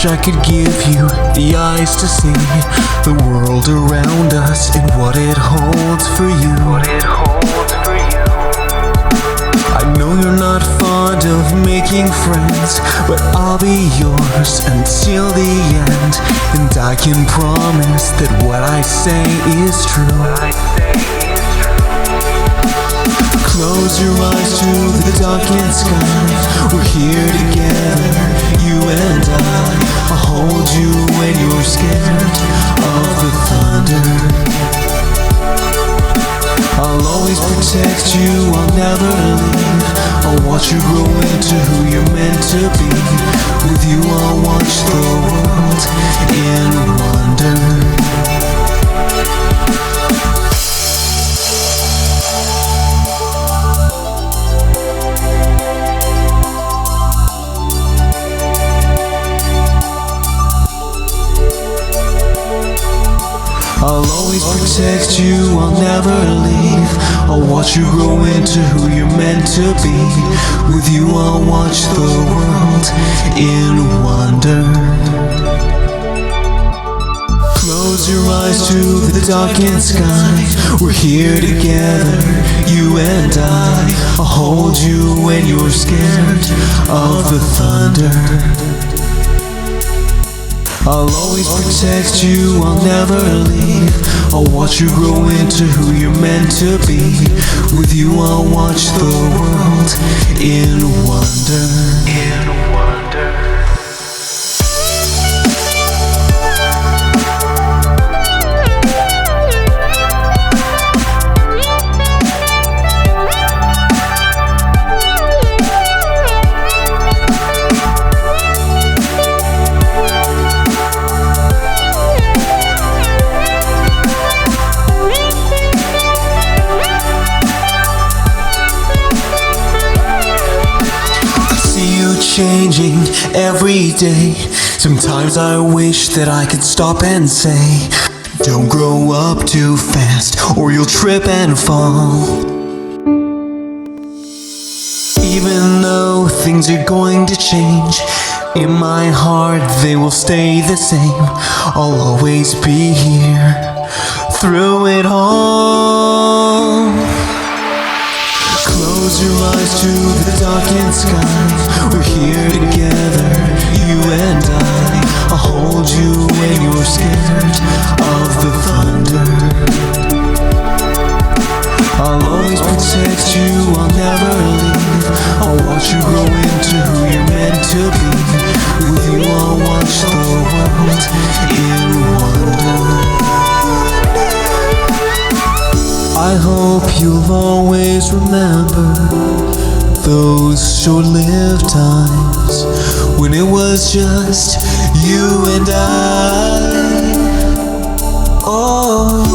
wish I could give you the eyes to see the world around us and what it holds for you. I know you're not fond of making friends, but I'll be yours until the end. And I can promise that what I say is true. Close your eyes to the darkened sky. We're here together, you and I'll hold you when you're scared of the thunder. I'll always protect you, I'll never leave. I'll watch you grow into who you're meant to be. With you I'll watch the world in wonder. I'll always protect you, I'll never leave. I'll watch you grow into who you're meant to be. With you I'll watch the world in wonder. Close your eyes to the darkened sky. We're here together, you and I'll hold you when you're scared of the thunder. I'll always protect you, I'll never leave. I'll watch you grow into who you're meant to be. With you I'll watch the world in wonder. Changing every day. Sometimes I wish that I could stop and say, don't grow up too fast or you'll trip and fall. Even though things are going to change, in my heart they will stay the same. I'll always be here through it all. Close your eyes to the darkened sky. We're here together, you and I'll hold you when you're scared of the thunder. I'll always protect you, I'll never leave. I'll watch you grow into who you're meant to be. With you I'll watch the world in wonder. I hope you'll always remember those short-lived times when it was just you and I. Oh.